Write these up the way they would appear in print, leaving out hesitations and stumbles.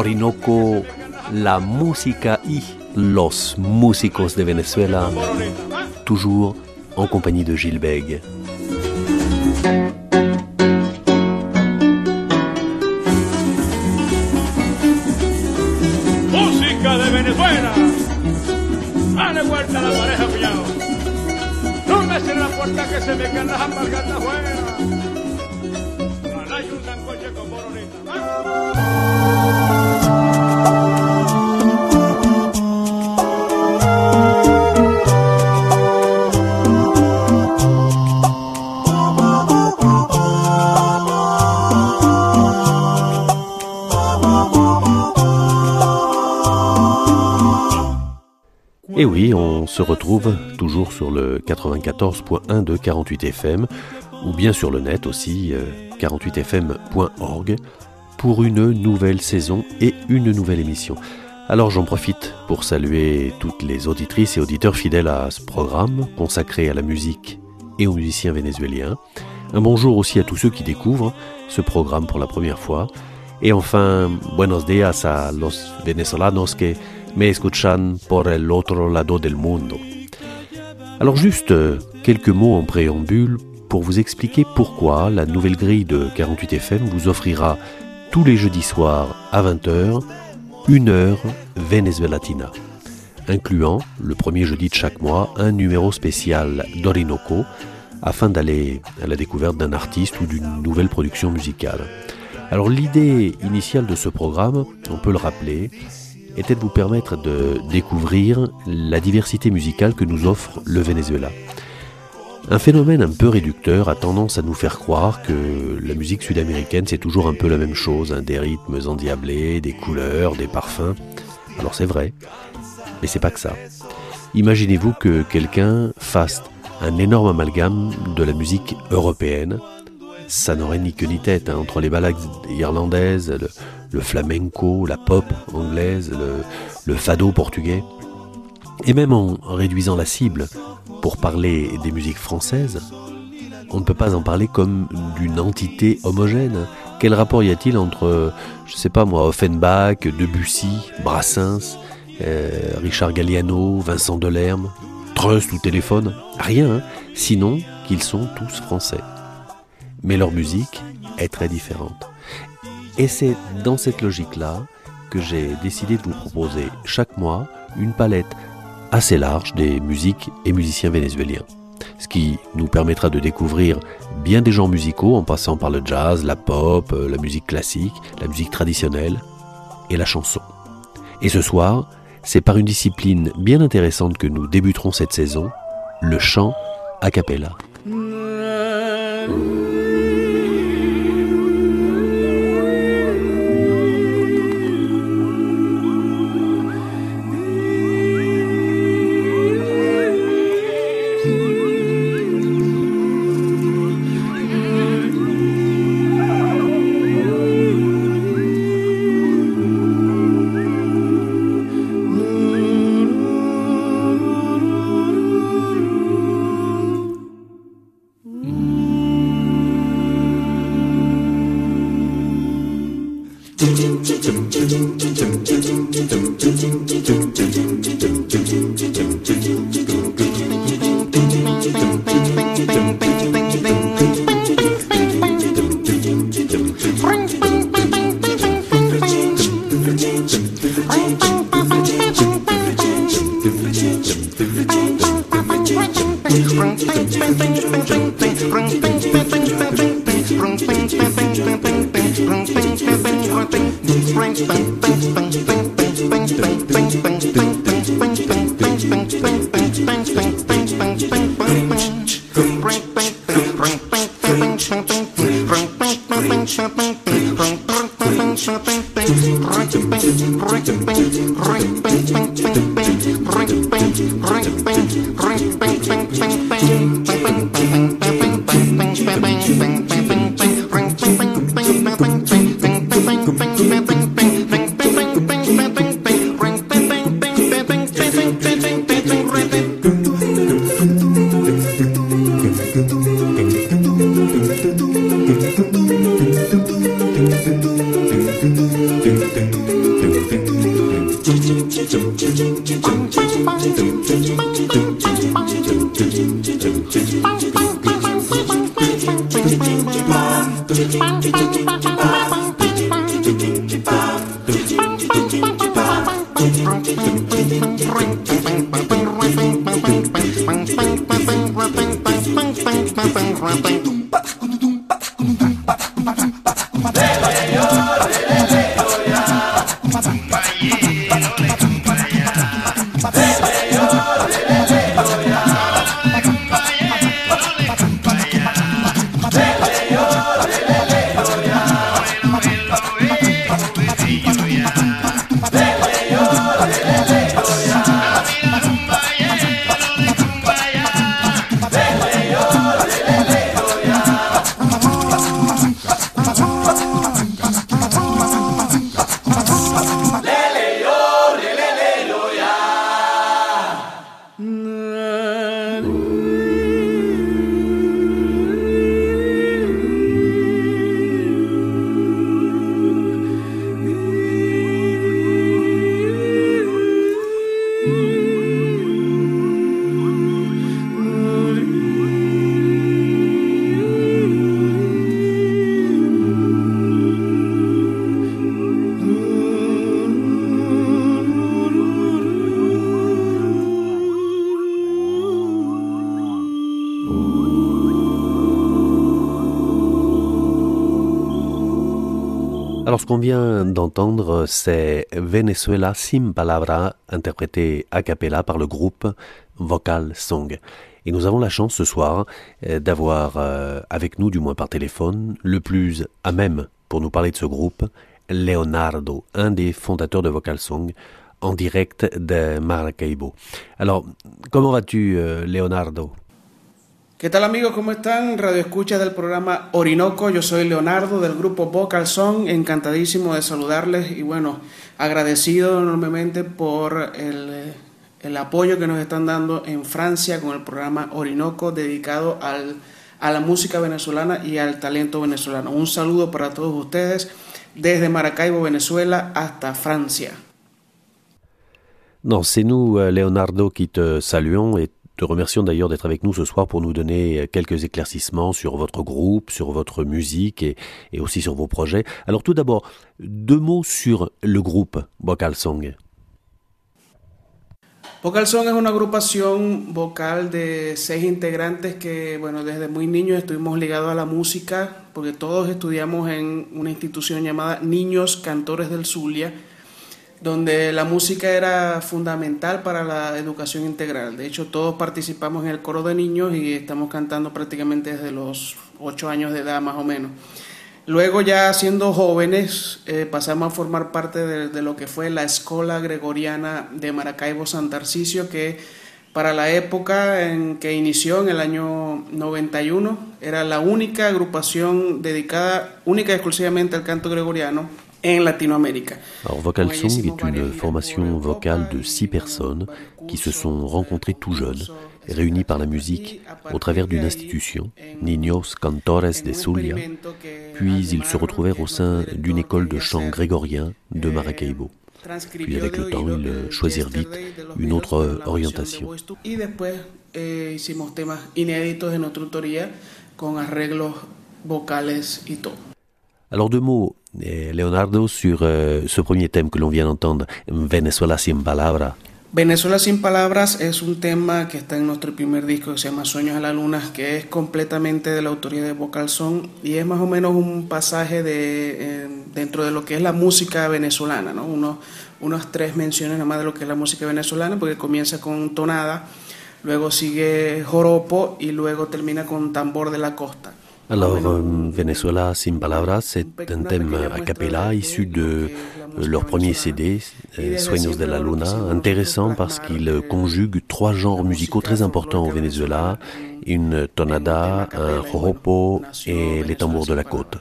Orinoco, la música y los músicos de Venezuela, toujours en compagnie de Gilles Bègue. Música de Venezuela, dale vuelta a la pareja, cuñado. No me cierre la puerta que se me quedan las alpargatas afuera. Hay un sancoche con boronita. Et oui, on se retrouve toujours sur le 94.1 de 48 FM, ou bien sur le net aussi, 48fm.org, pour une nouvelle saison et une nouvelle émission. Alors j'en profite pour saluer toutes les auditrices et auditeurs fidèles à ce programme consacré à la musique et aux musiciens vénézuéliens. Un bonjour aussi à tous ceux qui découvrent ce programme pour la première fois. Et enfin, buenos días a los venezolanos que me escuchan por el otro lado del mundo. Alors juste quelques mots en préambule pour vous expliquer pourquoi la nouvelle grille de 48 FM vous offrira tous les jeudis soirs à 20h, 1 heure Venezuelatina, incluant le premier jeudi de chaque mois un numéro spécial d'Orinoco afin d'aller à la découverte d'un artiste ou d'une nouvelle production musicale. Alors l'idée initiale de ce programme, on peut le rappeler, était de vous permettre de découvrir la diversité musicale que nous offre le Venezuela. Un phénomène un peu réducteur a tendance à nous faire croire que la musique sud-américaine c'est toujours un peu la même chose, des rythmes endiablés, des couleurs, des parfums. Alors c'est vrai, mais c'est pas que ça. Imaginez-vous que quelqu'un fasse un énorme amalgame de la musique européenne. Ça n'aurait ni queue ni tête, entre les ballades irlandaises, le flamenco, la pop anglaise, le fado portugais. Et même en réduisant la cible pour parler des musiques françaises, on ne peut pas en parler comme d'une entité homogène. Quel rapport y a-t-il entre, je sais pas moi, Offenbach, Debussy, Brassens, Richard Galliano, Vincent Delerme, Trust ou Téléphone? Rien, sinon qu'ils sont tous français. Mais leur musique est très différente. Et c'est dans cette logique-là que j'ai décidé de vous proposer chaque mois une palette assez large des musiques et musiciens vénézuéliens. Ce qui nous permettra de découvrir bien des genres musicaux en passant par le jazz, la pop, la musique classique, la musique traditionnelle et la chanson. Et ce soir, c'est par une discipline bien intéressante que nous débuterons cette saison, le chant a cappella. Alors, ce qu'on vient d'entendre, c'est Venezuela sin palabra, interprété a cappella par le groupe Vocal Song. Et nous avons la chance ce soir d'avoir avec nous, du moins par téléphone, le plus à même pour nous parler de ce groupe, Leonardo, un des fondateurs de Vocal Song, en direct de Maracaibo. Alors, comment vas-tu, Leonardo? ¿Qué tal amigos? ¿Cómo están? Radio Escucha del programa Orinoco. Yo soy Leonardo del grupo Vocal Song. Encantadísimo de saludarles y bueno, agradecido enormemente por el apoyo que nos están dando en Francia con el programa Orinoco dedicado a la música venezolana y al talento venezolano. Un saludo para todos ustedes desde Maracaibo, Venezuela hasta Francia. Non, c'est nous, Leonardo, qui te saluons et te remercions d'ailleurs d'être avec nous ce soir pour nous donner quelques éclaircissements sur votre groupe, sur votre musique et aussi sur vos projets. Alors tout d'abord, 2 mots sur le groupe Vocal Song. Vocal Song es una agrupación vocal de 6 integrantes que, bueno, desde muy niños estuvimos ligados a la música porque todos estudiamos en una institución llamada Niños Cantores del Zulia, donde la música era fundamental para la educación integral. De hecho, todos participamos en el coro de niños y estamos cantando prácticamente desde los 8 años de edad más o menos. Luego ya siendo jóvenes pasamos a formar parte de lo que fue la Escola Gregoriana de Maracaibo San Tarcisio, que para la época en que inició en el año 91 era la única agrupación dedicada única y exclusivamente al canto gregoriano en Latinoamérica. Alors Vocal Song est une formation vocale de 6 personnes qui se sont rencontrées tout jeunes, réunies par la musique au travers d'une institution, Niños Cantores de Zulia, puis ils se retrouvèrent au sein d'une école de chant grégorien de Maracaibo. Puis avec le temps, ils choisirent vite une autre orientation. Y después hicimos temas inéditos de nuestra autoría con arreglos vocales y todo. Alors 2 mots, Leonardo, sur ce premier thème que l'on vient d'entendre, Venezuela sin palabra. Venezuela sin palabras es un tema que está en nuestro primer disco que se llama Sueños a la Luna, que es completamente de la autoría de Vocal Song y es más o menos un pasaje dentro de lo que es la música venezolana, ¿no? Unas 3 menciones nada más de lo que es la música venezolana, porque comienza con tonada, luego sigue joropo y luego termina con tambor de la costa. Alors, Venezuela sin palabras, c'est un thème a cappella issu de leur premier CD, Sueños de la Luna, intéressant parce qu'il conjugue 3 genres musicaux très importants au Venezuela, une tonada, un joropo et les tambours de la côte.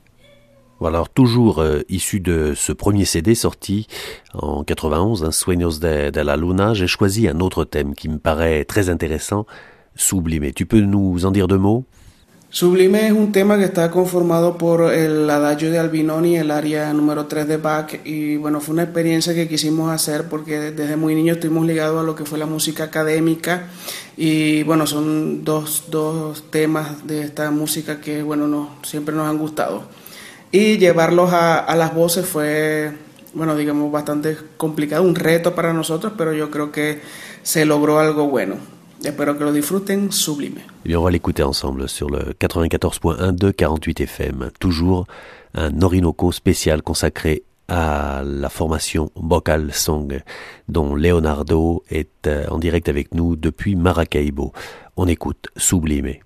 Voilà, alors toujours issu de ce premier CD sorti en 91, Sueños de la Luna, j'ai choisi un autre thème qui me paraît très intéressant, Sublime. Tu peux nous en dire 2 mots ? Sublime es un tema que está conformado por el adagio de Albinoni, el área número 3 de Bach, y bueno, fue una experiencia que quisimos hacer porque desde muy niños estuvimos ligados a lo que fue la música académica, y bueno, son dos temas de esta música que bueno, siempre nos han gustado. Y llevarlos a las voces fue, bueno, digamos, bastante complicado, un reto para nosotros, pero yo creo que se logró algo bueno. Espero que lo disfruten, Sublime. Eh bien, on va l'écouter ensemble sur le 94.1 de 48 FM. Toujours un Orinoco spécial consacré à la formation Vocal Song, dont Leonardo est en direct avec nous depuis Maracaibo. On écoute Sublime.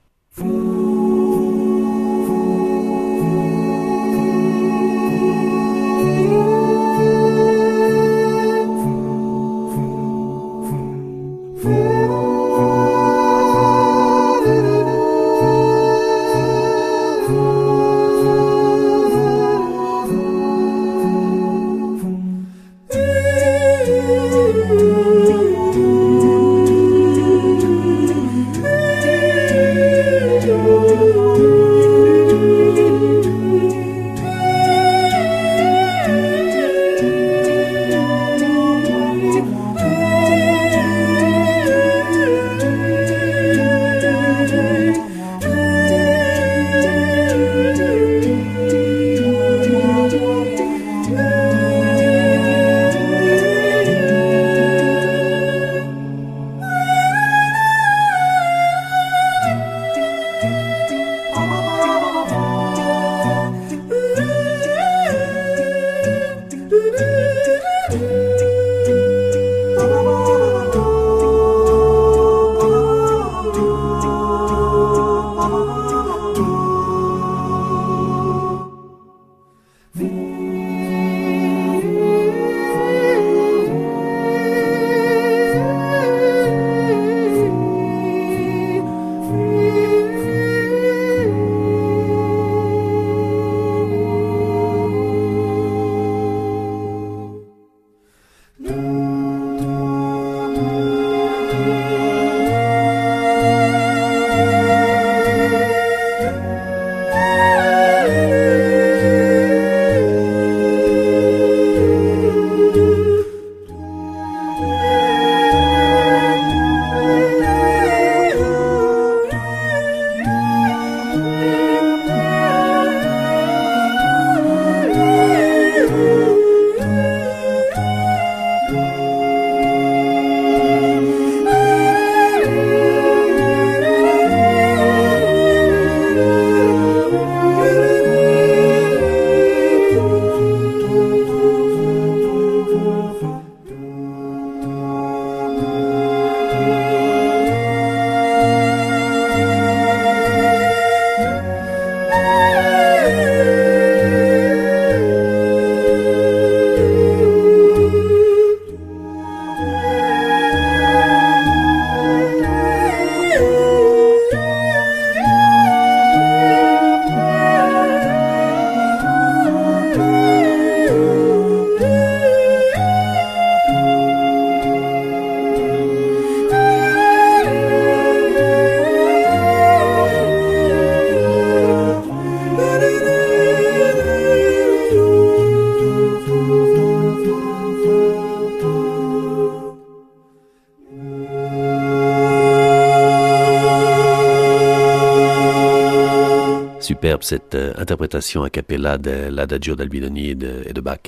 Superbe cette interprétation a cappella de l'Adagio d'Albinoni et de Bach.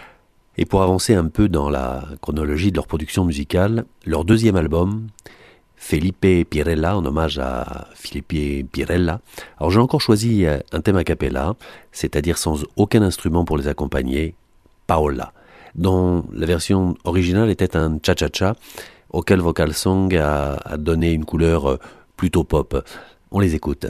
Et pour avancer un peu dans la chronologie de leur production musicale, leur deuxième album, Felipe Pirella, en hommage à Felipe Pirella. Alors j'ai encore choisi un thème a cappella, c'est-à-dire sans aucun instrument pour les accompagner, Paola, dont la version originale était un cha-cha-cha, auquel Vocal Song a donné une couleur plutôt pop. On les écoute.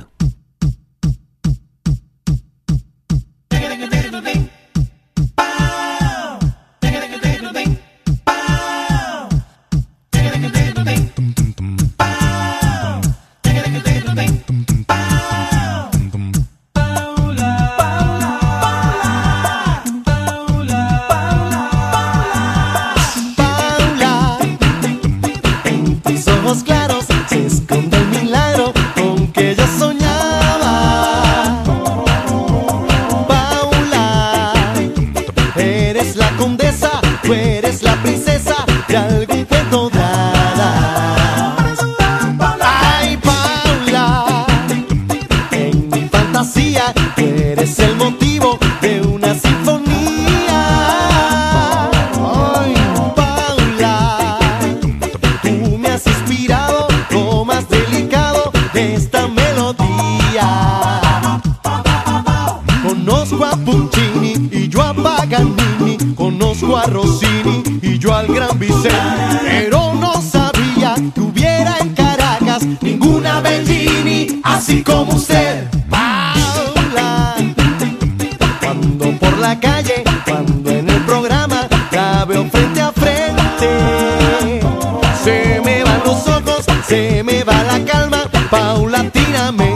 Claros se esconde el milagro con que yo soñaba. Vicente, pero no sabía que hubiera en Caracas ninguna Bellini así como usted, Paula. Cuando por la calle, cuando en el programa la veo frente a frente, se me van los ojos, se me va la calma paulatinamente.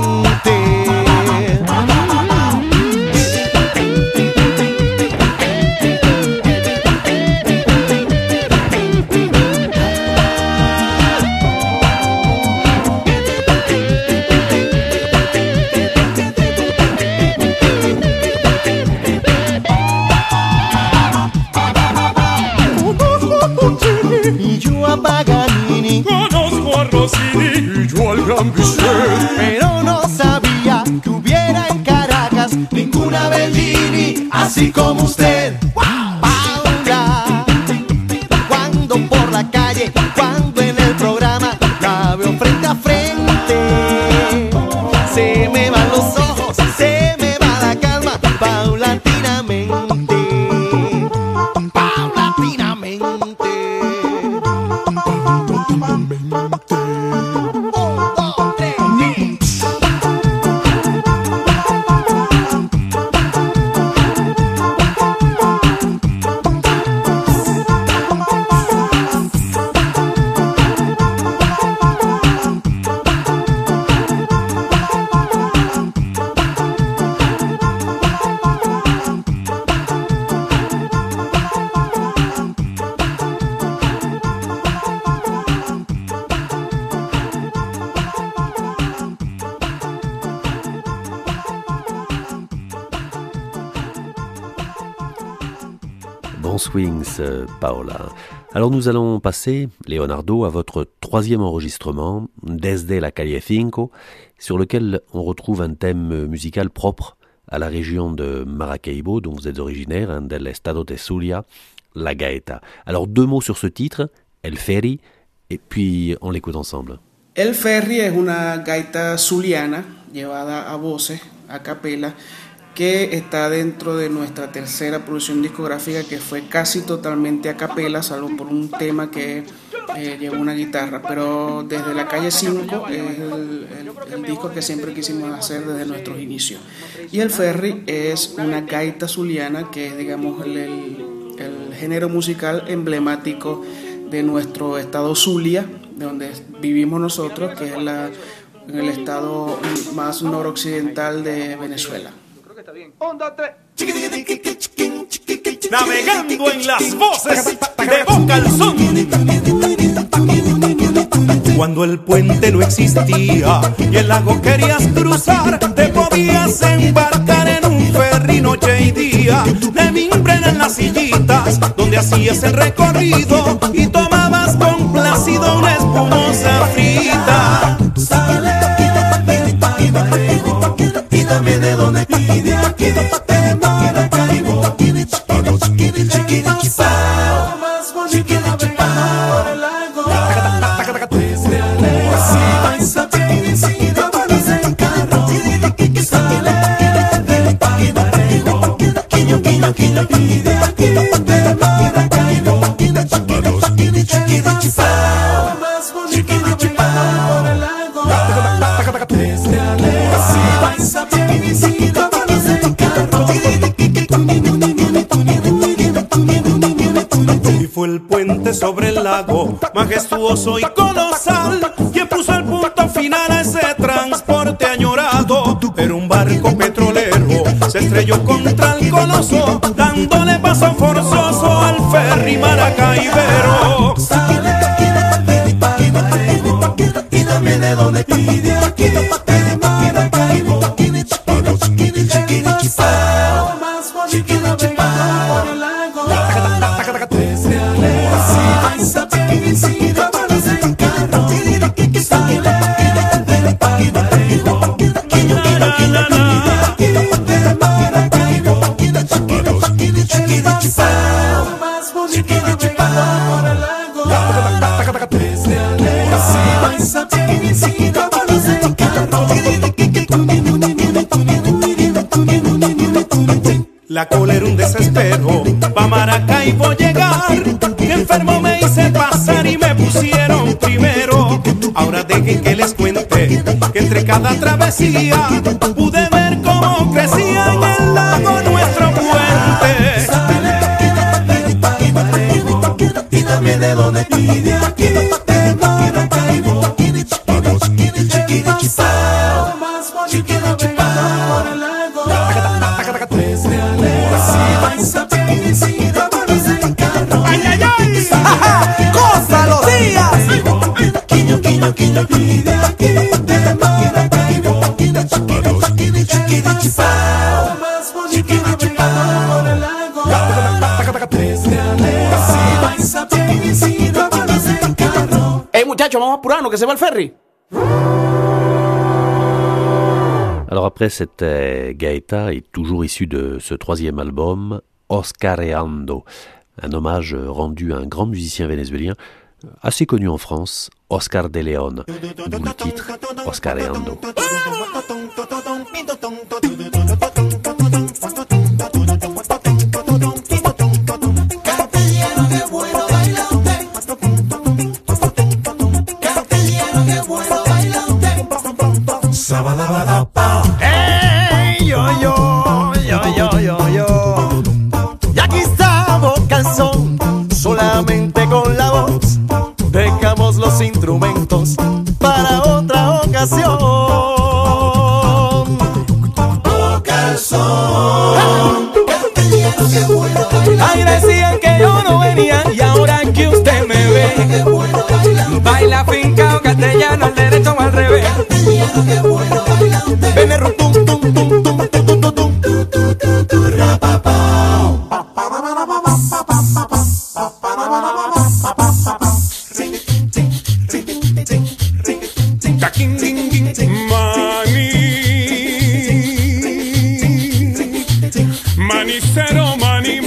Y yo a Paganini, Conozco a Rossini y yo al gran Vicente. pero no sabía que hubiera en Caracas ninguna Bellini así como usted, Paula. Cuando por la calle, cuando en el programa la veo frente a frente, se me van los ojos, se me va la calma paulatinamente, paulatinamente. Bon swings, Paola. Alors nous allons passer, Leonardo, à votre troisième enregistrement, Desde la Calle 5, sur lequel on retrouve un thème musical propre à la région de Maracaibo, dont vous êtes originaire, del estado de Zulia, la gaita. Alors 2 mots sur ce titre, El Ferry, et puis on l'écoute ensemble. El Ferry es una gaita zuliana llevada a voces, a capela, que está dentro de nuestra tercera producción discográfica, que fue casi totalmente a capela, salvo por un tema que lleva una guitarra. Pero Desde la Calle 5 es el disco que siempre quisimos hacer desde nuestros inicios. Y El Ferry es una gaita zuliana, que es, digamos, el género musical emblemático de nuestro estado Zulia, de donde vivimos nosotros, que es en el estado más noroccidental de Venezuela. Navegando en las voces de Boca al Son. Cuando el puente no existía y el lago querías cruzar, te podías embarcar en un ferry noche y día. De mimbre en las sillitas donde hacías el recorrido y tomabas con plácido una espumosa frita. Sale de Maracaibo y dame de donde pide aquí de Maracaibo. Chiquirichipao, más bonito navegando el lago. Desde Alea vais a Penicillo, vámonos en carro. Sale de Maracaibo, quiño, pide aquí de Maracaibo. Chiquirichipao, más bonito navegando el lago. Desde Alea vais a Penicillo, vámonos en carro. Y fue el puente sobre el lago, majestuoso y colosal, quien puso el punto final a ese transporte añorado. Pero un barco petrolero se estrelló contra el coloso, dándole paso forzoso al ferry maracaibero. Sale de Maracaibo y dame de donde pide aquí de Maracaibo. Chiquirichipao, más bonito navegando por el lago. Desde Alea vais a Penicillo, vámonos en carro. Sale de Maracaibo, quiño, de Maracaibo. Chiquirichipao, más bonito navegando por el lago. Desde Alea vais a Penicillo, vámonos en carro. La cola era un desespero, pa' Maracaibo llegar, enfermo me hice dejen que les cuente que entre cada travesía pude ver cómo crecía en el lago nuestro puente. Y dame de donde y de aquí de Maracaibo. ¡Cosa los días! Hey muchachos, vamos a apurarnos que se va el ferry. Alors après cette gaïta est toujours issue de ce troisième album, Oscareando, un hommage rendu à un grand musicien vénézuélien assez connu en France, Oscar de León, d'où le titre Oscareando. ¡Ey, yo! Y aquí está Vocalzón, solamente con la voz. Dejamos los instrumentos para otra ocasión. Vocalzón. Ay, decían que yo no venía y ahora que usted me ve, baila fincao castellano al derecho o al revés. Ven rum tum tum tum tum tum tum tum Manicero, mani,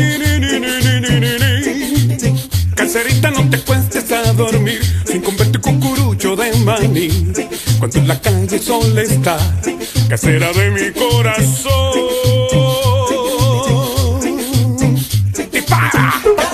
caserita, no te cuestes a dormir sin comerte cucurucho de maní. Cuando en la calle sol está, casera de mi corazón. Y para.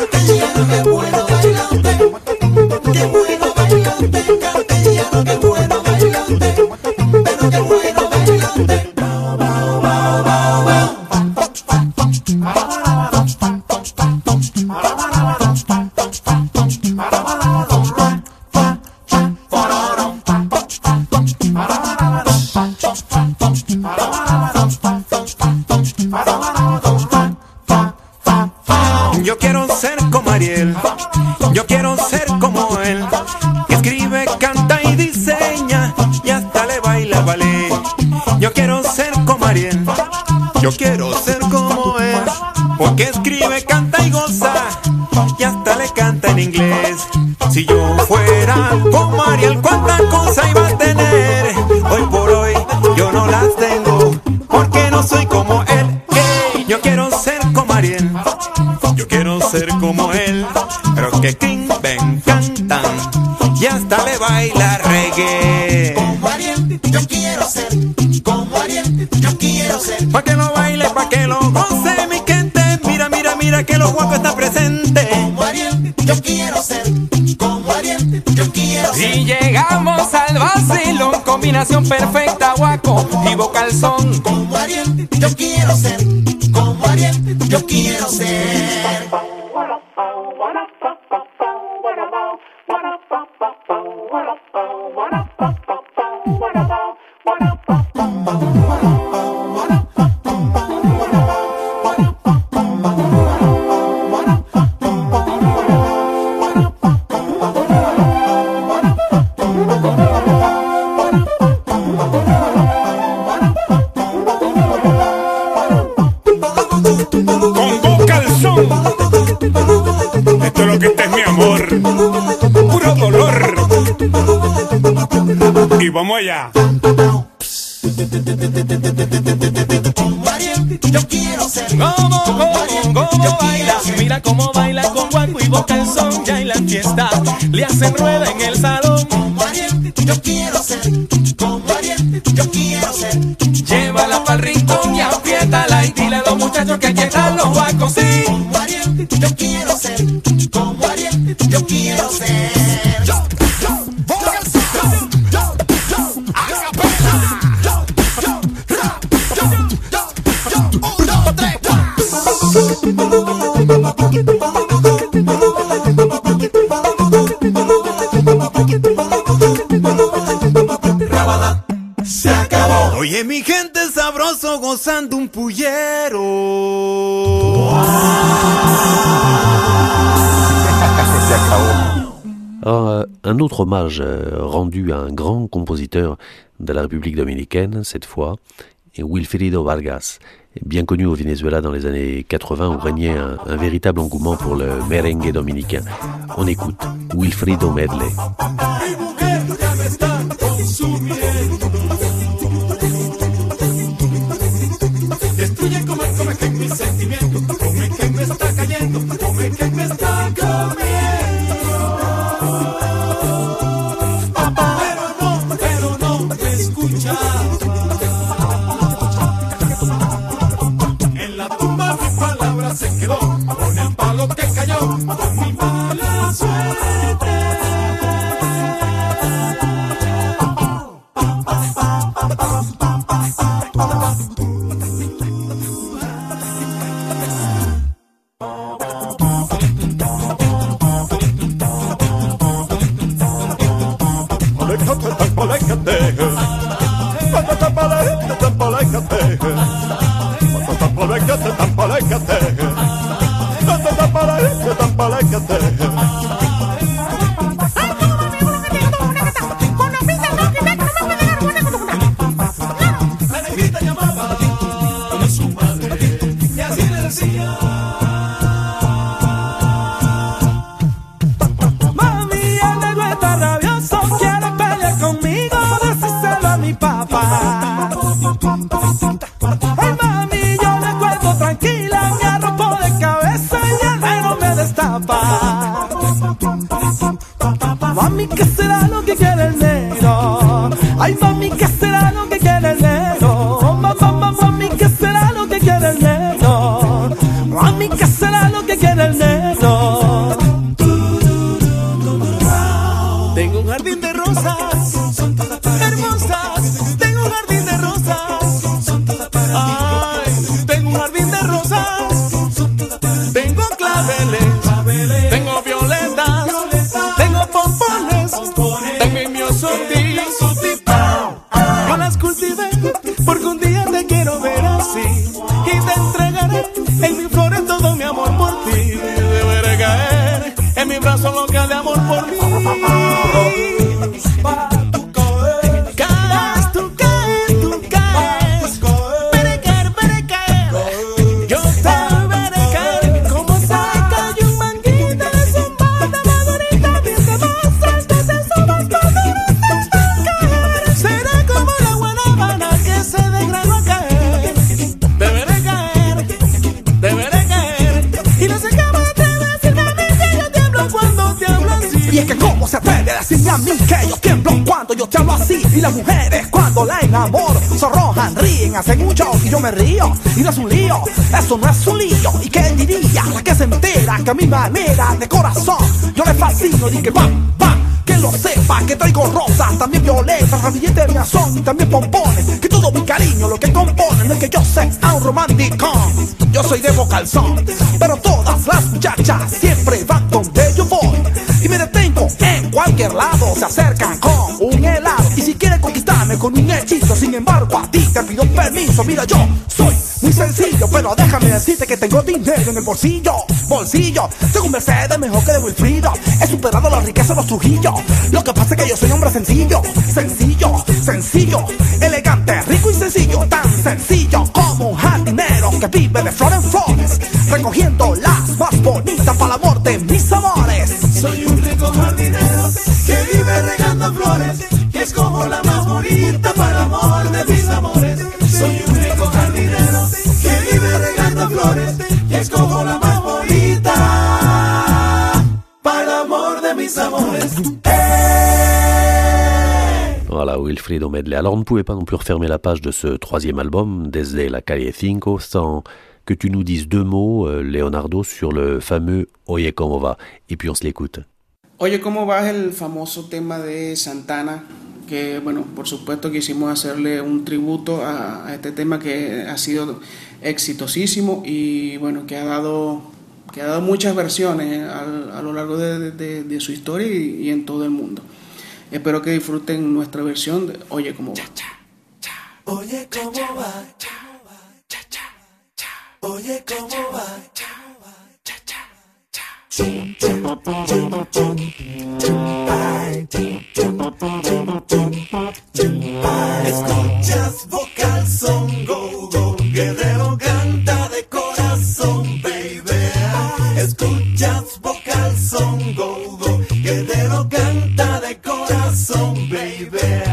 Yo quiero ser como Ariel, yo quiero ser como él, que escribe, canta y diseña y hasta le baila ballet. Yo quiero ser como Ariel, yo quiero ser como él, porque escribe, canta y goza y hasta le canta en inglés. Si yo fuera como Ariel, cuánta cosa iba a tener. Hoy por hoy yo no las tengo, porque no soy como él. Yo quiero ser como Ariel, yo quiero ser como él, pero que ven, cantan y hasta le baila reggae. Como Ariel, yo quiero ser. Como Ariel, yo quiero ser. Pa' que lo baile, pa' que lo goce mi gente. Mira, mira, mira que lo guapo está presente. Como Ariel, yo quiero ser. Como Ariel, yo quiero ser. Y llegamos al vacilón, combinación perfecta, guaco y Vocalzón. Como Ariel, yo quiero ser. Como Ariel, yo quiero ser. Con Vocalzón, esto es lo que este es mi amor, puro dolor. Y vamos allá. Como Ariel, yo quiero ser. ¿Cómo baila? Mira cómo baila con guaco y Vocalzón. Ya en la fiesta le hacen rueda en el salón. Como Ariel, yo quiero ser. Como Ariel, yo quiero ser. Llévala pa'l rincón y apriétala y dile a los muchachos que aquí están los guacos, sí. Como Ariel, yo quiero ser. Como Ariel, yo quiero ser. ando gozando un pullero. Se acabó. Alors, un autre hommage rendu à un grand compositeur de la République dominicaine, cette fois, est Wilfrido Vargas, bien connu au Venezuela dans les années 80 où régnait un véritable engouement pour le merengue dominicain. On écoute Wilfrido Medley. Destruye, come que mi sentimiento, come que me está cayendo, come que me está comiendo. Pero no me escuchaba. En la tumba mi palabra se quedó, con el palo que cayó, con mi mala suerte. Mami, ¿qué será lo que quiere el negro? Ay, mami, ¿qué será lo que quiere el negro? Mami, ¿qué será lo que quiere el negro? Mami, ¿qué será lo que quiere el negro? Tengo un jardín de rosas hermosas. Tengo un jardín de rosas. Ay, tengo un jardín de rosas. Tengo claveles. Tengo violetas. Tengo pompones. Tengo miosondis. Yo las cultivé porque un día te quiero ver así. Y te entregaré en mis flores todo mi amor por ti. Deberé caer en mi brazo loca de amor por mí. Y es que cómo se atreve a decirme a mí que yo tiemblo cuando yo te hablo así. Y las mujeres cuando la enamoro sonrojan, ríen, hacen un show y yo me río. Y no es un lío, eso no es un lío. ¿Y quién diría? La que se entera que a mi manera de corazón yo le fascino y que va, que lo sepa, que traigo rosas, también violetas, ramilletes de miazón y también pompones. Que todo mi cariño lo que compone no es que yo sea un romántico. Yo soy de Vocalzón, pero todas las muchachas siempre van donde yo voy. Y me detengo en cualquier lado, se acercan con un helado. Y si quieren conquistarme con un hechizo, sin embargo a ti te pido permiso. Mira, yo soy muy sencillo, pero déjame decirte que tengo dinero en el bolsillo. Tengo un Mercedes mejor que de Wilfrido. He superado la riqueza de los Trujillos. Lo que pasa es que yo soy un hombre sencillo, elegante, rico y sencillo. Tan sencillo como un jardinero que vive de flor en flores, recogiendo las más bonitas para el amor de mis amores. Soy un rico jardinero que vive regando flores, que escojo la más bonita para el amor de mis amores. Soy un rico jardinero que vive regando flores, que escojo la más bonita para el amor de mis amores. Voilà, Wilfrido Medley. Alors on ne pouvait pas non plus refermer la page de ce troisième album, Desde la Calle 5, sans que tu nous dises deux mots, Leonardo, sur le fameux Oye Como Va. Et puis on se l'écoute. Oye Como Va es el famoso tema de Santana, que bueno, por supuesto quisimos hacerle un tributo a este tema que ha sido exitosísimo y bueno, que ha dado muchas versiones a lo largo de su historia y en todo el mundo. Espero que disfruten nuestra versión de Oye Como Va. Oye cómo va, Oye, ¿cómo va? Escuchas Vocal Son Go Go, Guerrero canta de corazón, baby. Escuchas Vocal Son Go Go, Guerrero canta de corazón, baby.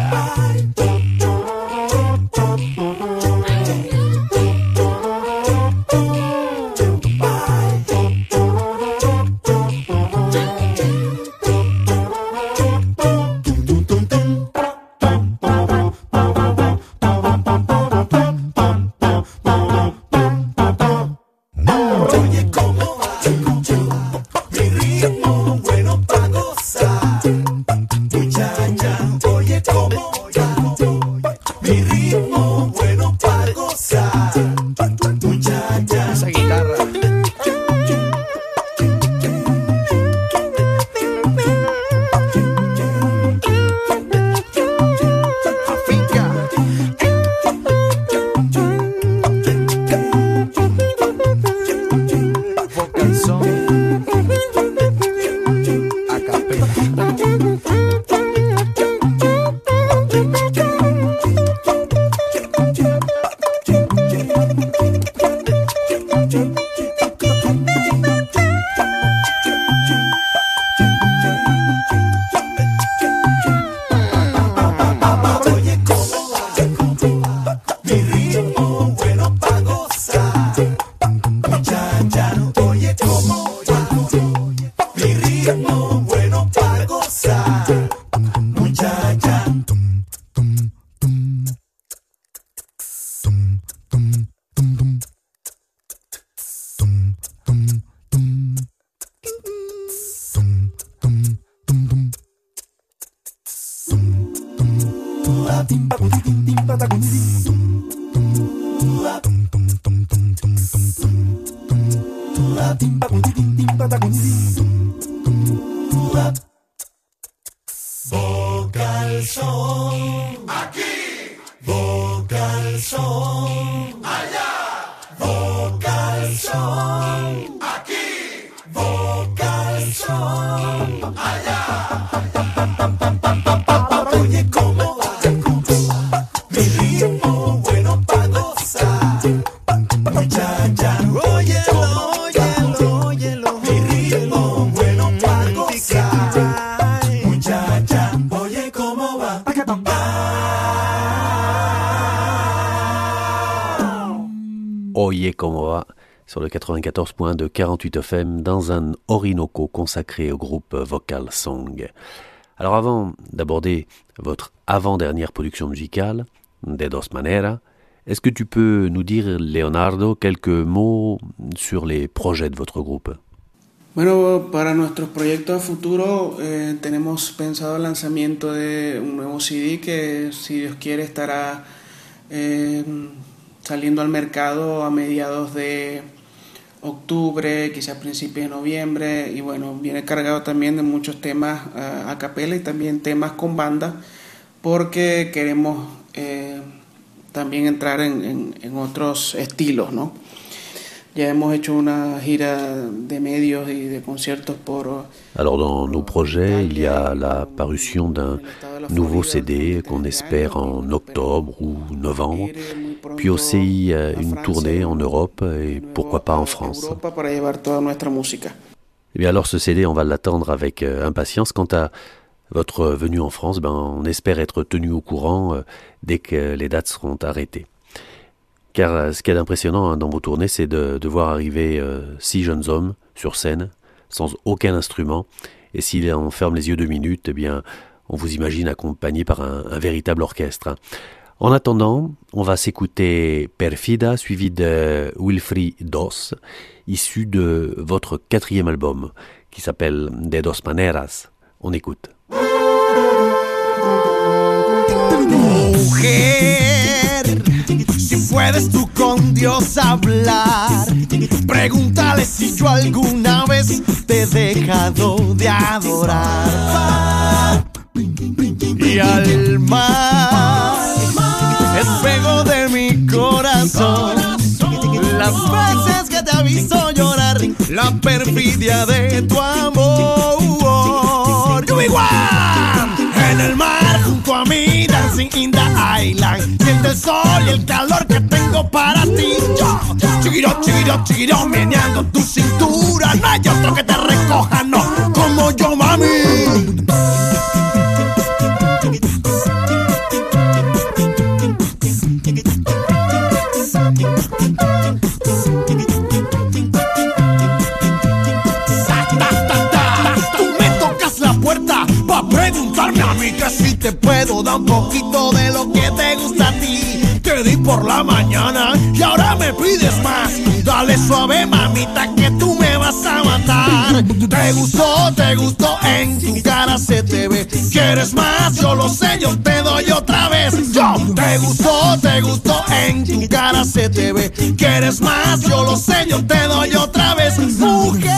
Vocal Son aquí, Vocal Son allá, Vocal Son aquí, Vocal Son allá. Oye, ¿cómo va? Mi ritmo bueno pa' gozar. Muchacha, óyelo, óyelo, óyelo. Mi ritmo bueno pa' gozar. Muchacha, oye, ¿cómo va? Oye, comment va sur le 94.2 48 FM dans un Orinoco consacré au groupe Vocal Song. Alors avant d'aborder votre avant-dernière production musicale, De Dos Maneras, est-ce que tu peux nous dire, Leonardo, quelques mots sur les projets de votre groupe? Bueno, para nuestros proyectos a futuro tenemos pensado el lanzamiento de un nuevo CD que, si Dios quiere, estará saliendo al mercado a mediados de octubre, quizás principios de noviembre, y bueno, viene cargado también de muchos temas a capela y también temas con banda, porque queremos también entrar en otros estilos, ¿no? Ya hemos hecho una gira de medios y de conciertos por... Alors dans nos projets, il y a la parution d'un nouveau CD qu'on espère en octobre ou novembre, puis aussi une tournée en Europe et pourquoi pas en France. Para llevar toda nuestra música. Eh bien alors ce CD, on va l'attendre avec impatience. Quant à votre venue en France, on espère être tenu au courant dès que les dates seront arrêtées. Car ce qui est impressionnant dans vos tournées, c'est de voir arriver 6 jeunes hommes sur scène, sans aucun instrument. Et s'ils en ferment les yeux 2 minutes, eh bien, on vous imagine accompagné par un véritable orchestre. En attendant, on va s'écouter Perfida, suivi de Wilfried Dos, issu de votre 4e album, qui s'appelle De Dos Maneras. On écoute. Mujer, si puedes tú con Dios hablar, pregúntale si yo alguna vez te he dejado de adorar. Y al mar, espejo de mi corazón, las veces la perfidia de tu amor. You be one. En el mar junto a mí, dancing in the island. Siente el sol y el calor que tengo para ti. Yo, chiquiro, chiquiro, chiquiro, meneando tu cintura. No hay otro que te recoja, no, como yo, mami. Preguntarme a mí que si te puedo dar un poquito de lo que te gusta a ti. Te di por la mañana y ahora me pides más. Dale suave, mamita, que tú me vas a matar. Te gustó, en tu cara se te ve. ¿Quieres más? Yo lo sé, yo te doy otra vez. Yo, te gustó, en tu cara se te ve. ¿Quieres más? Yo lo sé, yo te doy otra vez. Mujer,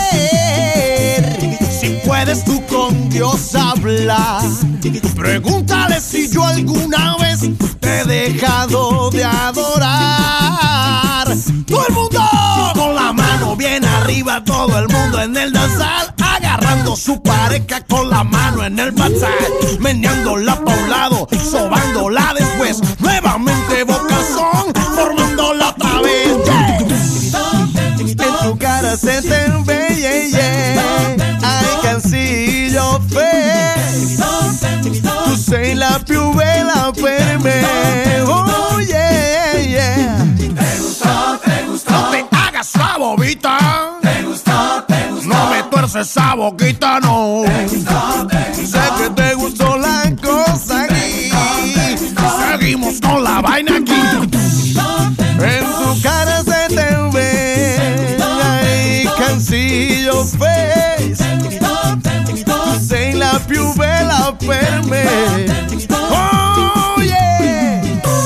si puedes tú con Dios hablar, pregúntale si yo alguna vez te he dejado de adorar. Todo el mundo con la mano bien arriba, todo el mundo en el danzar, agarrando su pareja con la mano en el bazar, meneándola pa' un lado, sobándola después, nuevamente vocazón, formándola otra vez. Yeah. En tu cara se te ve, yeah, yeah. I can see your face. Tu sei la più bella per me. Oh yeah, yeah. Te gustó. No te hagas la bobita. Te gustó. No me tuerces esa boquita, no. Te gustó. Sé que te gustó la cosa aquí. Seguimos con la vaina aquí. En tu cara se te ve. I can see your face. Tu sei la più bella per me. Oh yeah.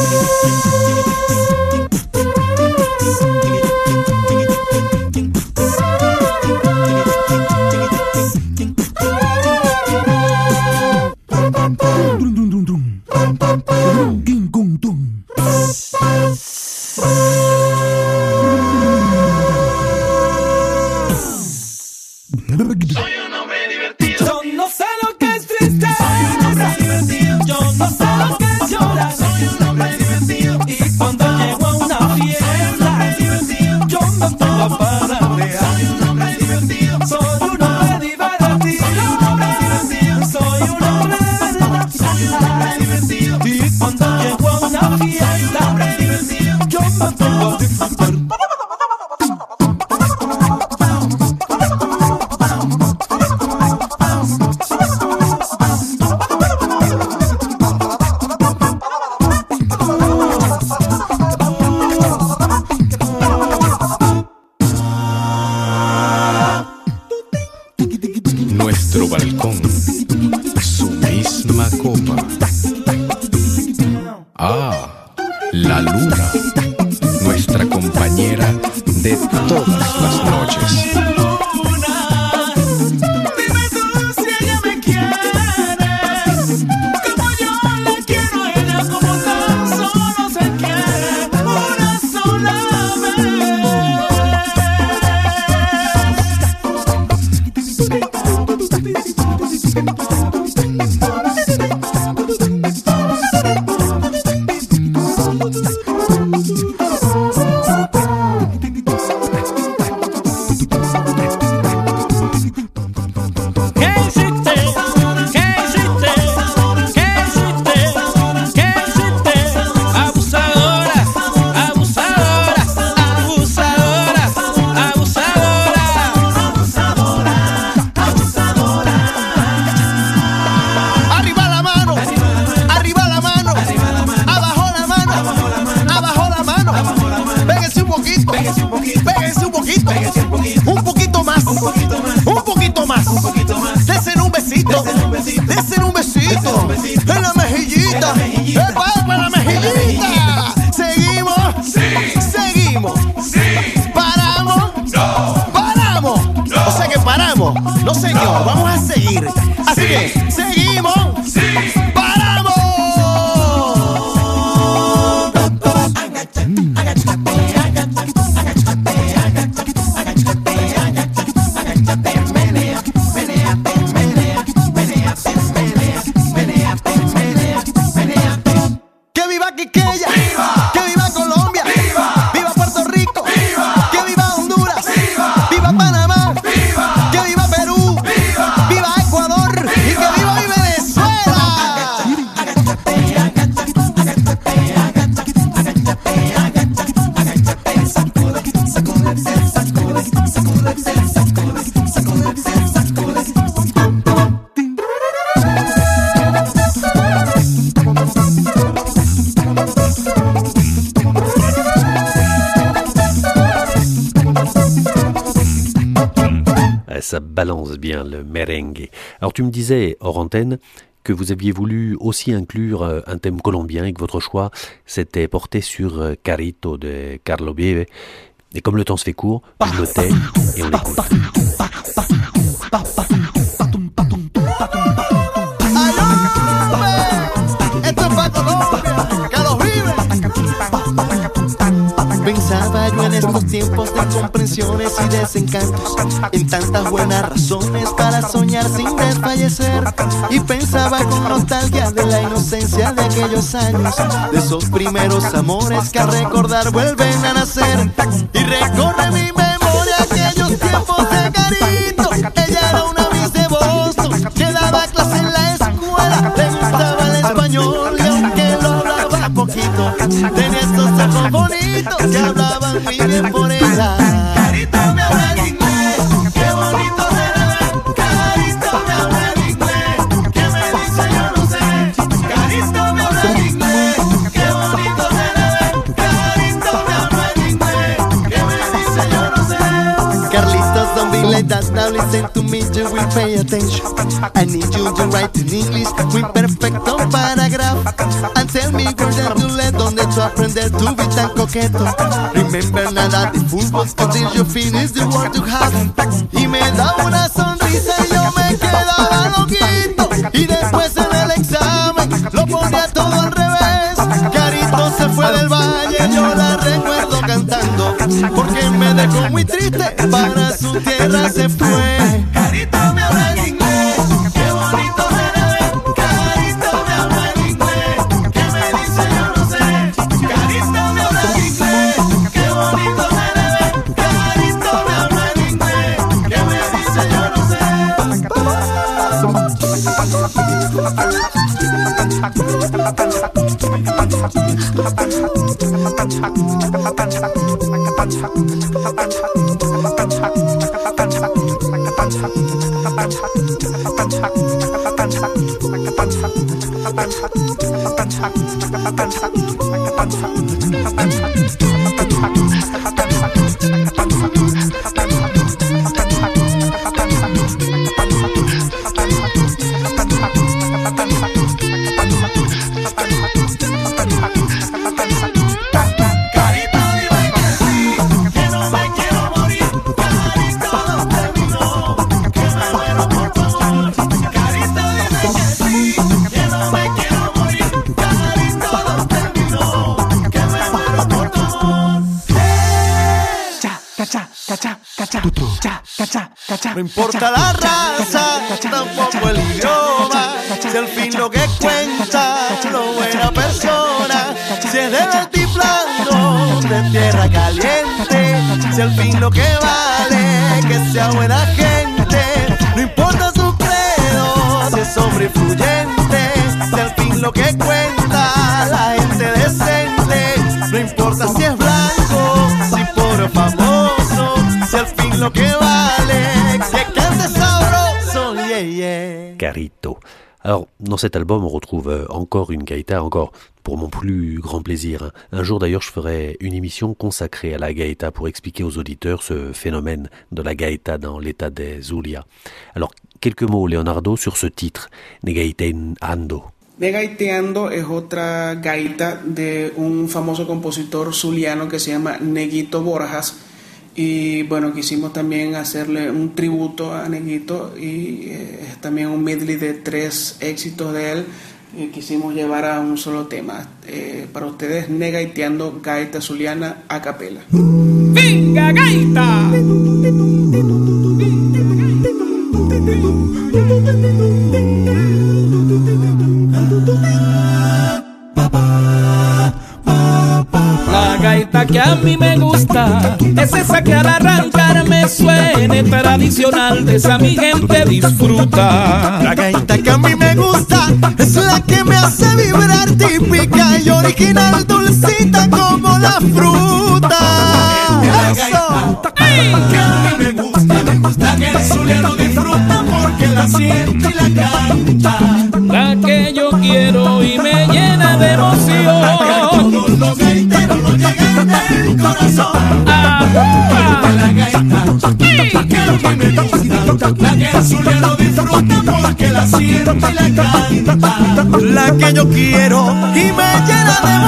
Soy un hombre divertido. Yo no sé lo que es tristeza. Soy un hombre divertido. Yo no sé lo que es llorar. Soy un hombre divertido. Y cuando llego a una fiesta, yo me pongo a parrandear. Soy un hombre divertido. Soy un hombre divertido. Soy un hombre de verdad. Soy un hombre divertido. Y cuando llego a una fiesta, yo me pongo a disfrutar. Nuestro balcón, su misma copa. Ah, la luna, nuestra compañera de todas las noches. Desen un besito, en la mejillita, en la mejillita. Seguimos, seguimos, paramos, paramos. O sea que paramos, no señor, vamos a seguir. Así que seguimos, paramos. balance bien le merengue. Alors tu me disais hors antenne que vous aviez voulu aussi inclure un thème colombien et que votre choix s'était porté sur Carito de Carlos Vives. Et comme le temps se fait court, je me tais et on l'écoute. Pensaba yo en estos tiempos de incomprensiones y desencantos, en tantas buenas razones para soñar sin desfallecer. Y pensaba con nostalgia de la inocencia de aquellos años, de esos primeros amores que al recordar vuelven a nacer. Y recorre mi memoria aquellos tiempos de Carito. Ella era una Miss de Boston que daba clase en la escuela, le gustaba el español y aunque lo hablaba poquito, tenía estos ojos bonitos que hablaban muy bien por ella. Carito me habla en inglés, qué bonito se le ve. Carito me habla en inglés, ¿qué me dice yo no sé? Carito me habla en inglés, qué bonito se le ve. Carito me habla en inglés, ¿qué me dice yo no sé? Carlitos, don't be like that, now listen to me, you will pay attention. I need you to write in English, muy perfecto paragraph. And tell me where that you let, donde tú aprender to be tan coqueto. Remember nada de fútbol until you finish the word you have. Y me da una sonrisa y yo me quedaba loquito. Y después en el examen lo ponía todo al revés. Carito se fue del valle, yo la recuerdo cantando, porque me dejó muy triste, para su tierra se fue. Carito me habla en inglés, qué bonito se le ve. Carito me habla en inglés, ¿qué me dice yo no sé? Carito me habla en inglés, qué bonito se le ve. Carito me habla en inglés, ¿qué me dice yo no sé? No importa la raza, tampoco el idioma, si al fin lo que cuenta lo buena persona, si es del altiplano, de tierra caliente, si al fin lo que vale que sea buena gente. No importa su credo, si es hombre influyente, si al fin lo que cuenta la gente decente. No importa si es blanco, si pobre o famoso, si al fin lo que vale que cante sabroso, yeah, yeah. Carito. Alors, dans cet album, on retrouve encore une gaïta, encore pour mon plus grand plaisir. Un jour d'ailleurs, je ferai une émission consacrée à la gaïta pour expliquer aux auditeurs ce phénomène de la gaïta dans l'état de Zulia. Alors, quelques mots, Leonardo, sur ce titre, Negaiteando. Negaiteando es otra gaita de un famoso compositor zuliano que se llama Neguito Borjas. Y bueno, quisimos también hacerle un tributo a Neguito y es también un medley de 3 éxitos de él que quisimos llevar a un solo tema. Para ustedes, Negaiteando, gaita zuliana a capela. ¡Venga, gaita! La gaita que a mí me gusta es esa que al arrancar me suene tradicional, de esa mi gente disfruta. La gaita que a mí me gusta es la que me hace vibrar, típica y original, dulcita como la fruta. La gaita que a mí me gusta que el zuliano disfruta porque la siente y la canta. La que yo quiero y me llena de emoción. Todos los gaiteros lo llegan del corazón. La gaita que a mí me gusta, la la que yo quiero y me llena de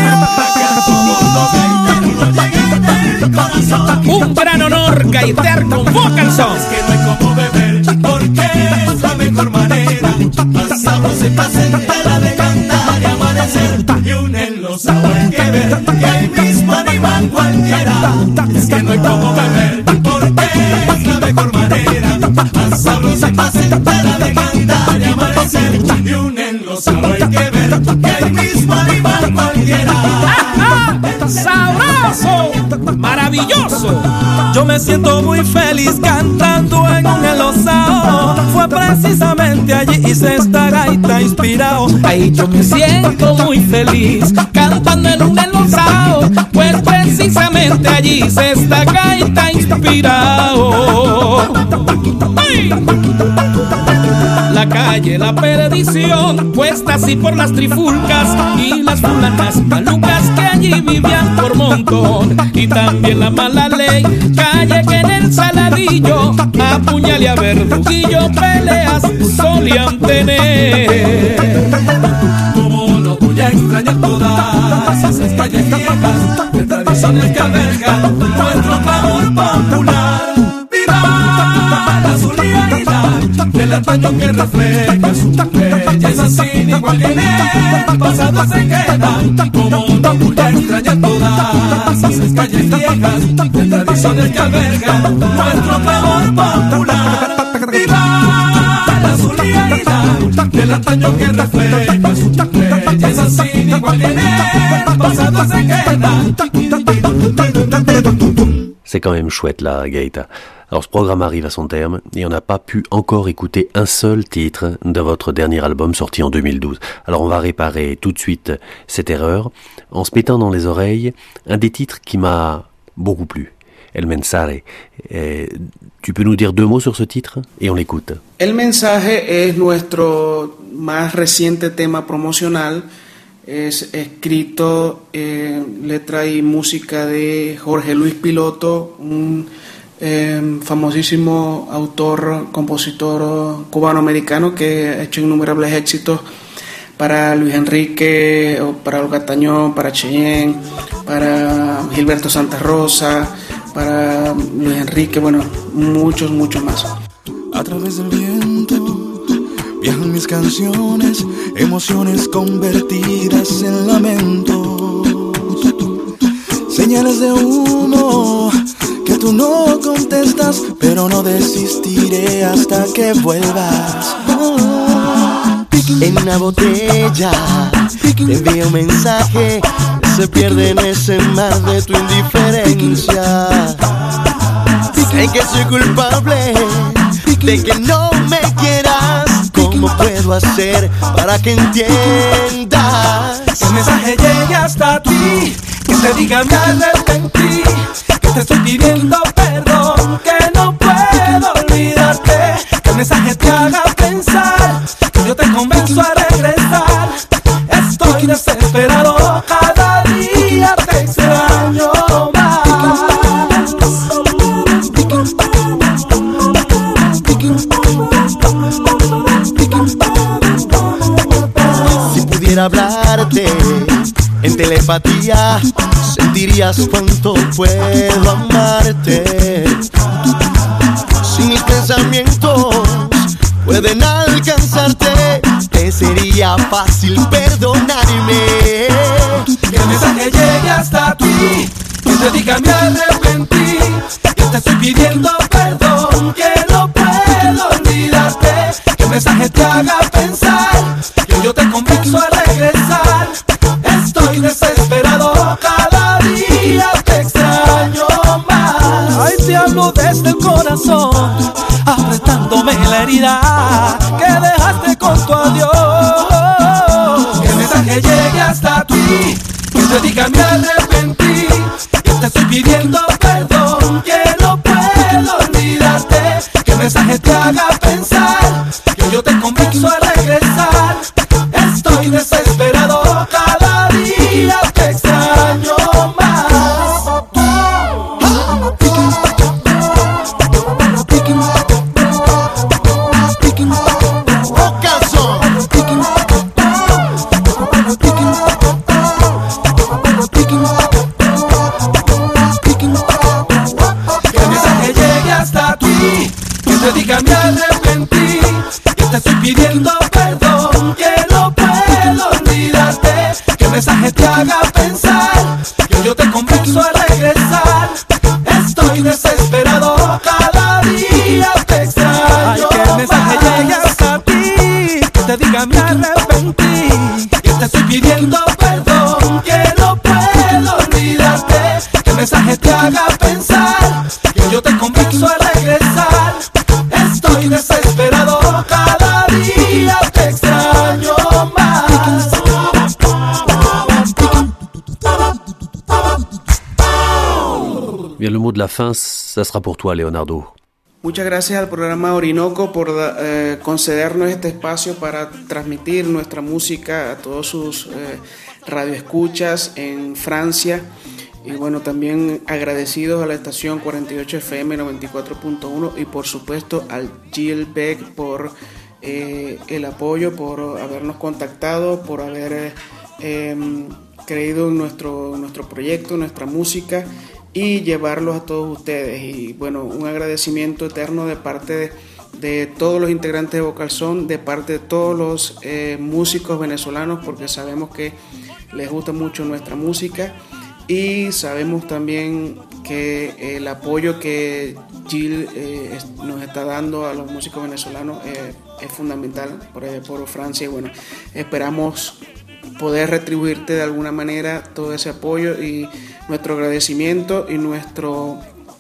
emoción. Un gran honor gaitear con Vocal Son. Es que no hay como beber porque es la mejor manera. Más sabrosa y placentera de cantar y amanecer. Y unen los sabores que ver que el mismo animal cualquiera. Es que no hay como beber porque es la mejor manera. Más sabrosa y placentera de cantar y amanecer. Y unen los sabores que ver que el mismo animal cualquiera. ¡Sabroso! ¡Maravilloso! Yo me siento muy feliz cantando en un enlosado. Fue precisamente allí hice esta gaita inspirado. Ay, yo me siento muy feliz cantando en un enlosado. Pues precisamente allí hice esta gaita inspirado. ¡Ay! La calle, la perdición, puesta así por las trifulcas y las fulanas malucas que allí vivían por montón. Y también la mala ley, calle que en el Saladillo a puñal y a verduguillo peleas solían tener. Como no voy a extrañar todas esas calles viejas de tradiciones que albergan nuestro clamor popular. ¡Viva la solidaridad del antaño que refleja su belleza sin igual que en el pasado se queda! Como no voy a extrañar todas esas calles viejas de tradiciones que albergan nuestro clamor popular. ¡Viva la solidaridad del antaño que refleja su belleza sin igual que en el pasado se queda! C'est quand même chouette la gaita. Alors ce programme arrive à son terme et on n'a pas pu encore écouter un seul titre de votre dernier album sorti en 2012. Alors on va réparer tout de suite cette erreur en se mettant dans les oreilles un des titres qui m'a beaucoup plu, El Mensaje. Tu peux nous dire 2 mots sur ce titre et on l'écoute. El Mensaje es nuestro más reciente tema promocional. Es escrito, letra y música de Jorge Luis Piloto, un famosísimo autor, compositor cubano-americano que ha hecho innumerables éxitos para Luis Enrique, para Olga Tañón, para Cheyenne, para Gilberto Santa Rosa, para Luis Enrique, bueno, muchos más. A través del viento viajan mis canciones, emociones convertidas en lamento. Señales de humo que tú no contestas, pero no desistiré hasta que vuelvas. En una botella te envío un mensaje que se pierde en ese mar de tu indiferencia. Sé que soy culpable de que no me quieras. ¿Cómo puedo hacer para que entiendas? Que el mensaje llegue hasta ti, que te diga me arrepentí, que te estoy pidiendo perdón, que no puedo olvidarte. Que el mensaje te haga pensar, que yo te convenzo a regresar. Estoy desesperado, cada día te extraño más. Hablarte en telepatía, sentirías cuánto puedo amarte. Si mis pensamientos pueden alcanzarte, te sería fácil perdonarme. Que el mensaje llegue hasta ti, que te diga me arrepentí, que te estoy pidiendo perdón, que no puedo olvidarte. Que el mensaje te haga pensar, que yo te convenzo a regresar. Estoy desesperado, cada día te extraño más. Ay, te hablo desde el corazón, apretándome la herida que dejaste con tu adiós. Que el mensaje llegue hasta ti, que te diga me arrepentí, que te estoy pidiendo perdón, que no puedo olvidarte. Que el mensaje te haga pensar, que yo te convenzo a regresar. Estoy desesperado, cada día te extraño más. Vocal Son. pidiendo perdón, que no puedo olvidarte, que el mensaje te haga pensar, que yo te convenzo a regresar. Estoy desesperado, cada día te extraño. Ay, que el mensaje llegue hasta ti, que te diga me arrepentí, que te estoy pidiendo perdón, que no puedo olvidarte, que el mensaje te haga pensar, que yo te convenzo a regresar. Estoy desesperado, cada día te extraño más. Bien, le mot de la fin, ça sera pour toi, Leonardo. Muchas gracias al programa Orinoco por concedernos este espacio para transmitir nuestra música a todos sus radioescuchas en Francia. Y bueno, también agradecidos a la estación 48 FM 94.1 y por supuesto al Gil Beck por el apoyo, por habernos contactado, por haber creído en nuestro proyecto, nuestra música y llevarlos a todos ustedes. Y bueno, un agradecimiento eterno de parte de todos los integrantes de Vocal Song, de parte de todos los músicos venezolanos, porque sabemos que les gusta mucho nuestra música y sabemos también que el apoyo que Gil nos está dando a los músicos venezolanos es fundamental por Francia. Y bueno, esperamos poder retribuirte de alguna manera todo ese apoyo y nuestro agradecimiento y nuestro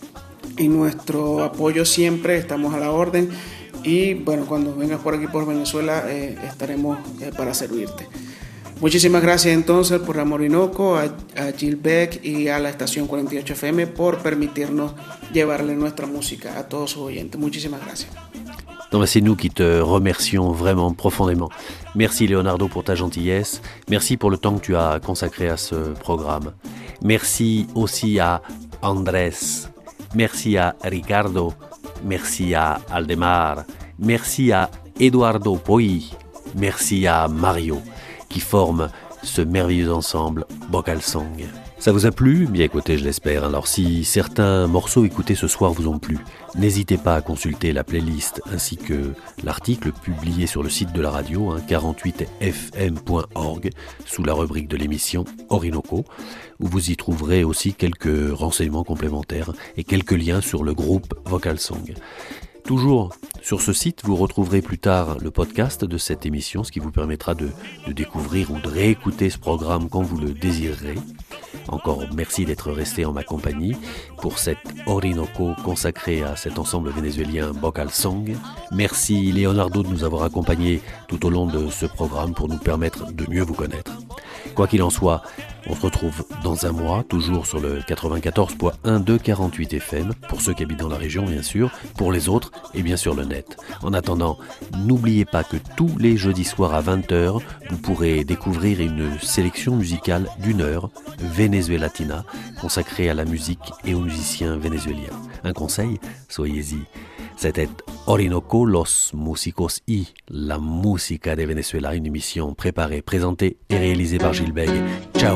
apoyo siempre. Estamos a la orden y bueno, cuando vengas por aquí por Venezuela estaremos para servirte. Muchísimas gracias entonces por Amor Orinoco, a Gil Beck y a la estación 48 FM por permitirnos llevarle nuestra música a todos sus oyentes. Muchísimas gracias. Non, c'est nous qui te remercions vraiment profondément. Merci Leonardo pour ta gentillesse. Merci pour le temps que tu as consacré à ce programme. Merci aussi à Andrés. Merci à Ricardo. Merci à Aldemar. Merci à Eduardo Poi. Merci à Mario qui forment ce merveilleux ensemble Vocal Song. Ça vous a plu? Bien écoutez, je l'espère. Alors si certains morceaux écoutés ce soir vous ont plu, n'hésitez pas à consulter la playlist ainsi que l'article publié sur le site de la radio, 48fm.org, sous la rubrique de l'émission Orinoco, où vous y trouverez aussi quelques renseignements complémentaires et quelques liens sur le groupe Vocal Song. Toujours sur ce site, vous retrouverez plus tard le podcast de cette émission, ce qui vous permettra de découvrir ou de réécouter ce programme quand vous le désirerez. Encore merci d'être resté en ma compagnie pour cette Orinoco consacrée à cet ensemble vénézuélien Vocal Song. Merci Leonardo de nous avoir accompagnés tout au long de ce programme pour nous permettre de mieux vous connaître. Quoi qu'il en soit, on se retrouve dans un mois, toujours sur le 94.1 de 48 FM, pour ceux qui habitent dans la région bien sûr, pour les autres et bien sûr le net. En attendant, n'oubliez pas que tous les jeudis soirs à 20h, vous pourrez découvrir une sélection musicale d'1 heure, Venezuelatina, consacrée à la musique et aux musiciens vénézuéliens. Un conseil, soyez-y. C'était Orinoco, los músicos y la música de Venezuela, une émission préparée, présentée et réalisée par Gil Beck. Ciao.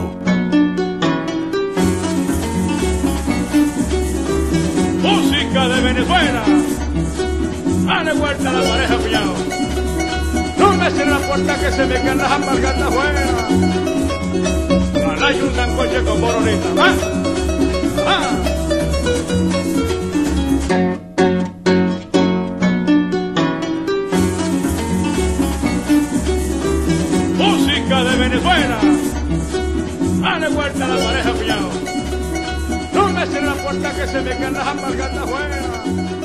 Música de Venezuela. Dale vuelta a la pareja, cuñado. No me cierren la puerta que se me quedan las alpargatas afuera. Hay un sancoche con boronita. ¡Ah! ¡Ah! Música de Venezuela. Dale vuelta a la pareja, cuñado. No me cierren la puerta que se me quedan las alpargatas afuera.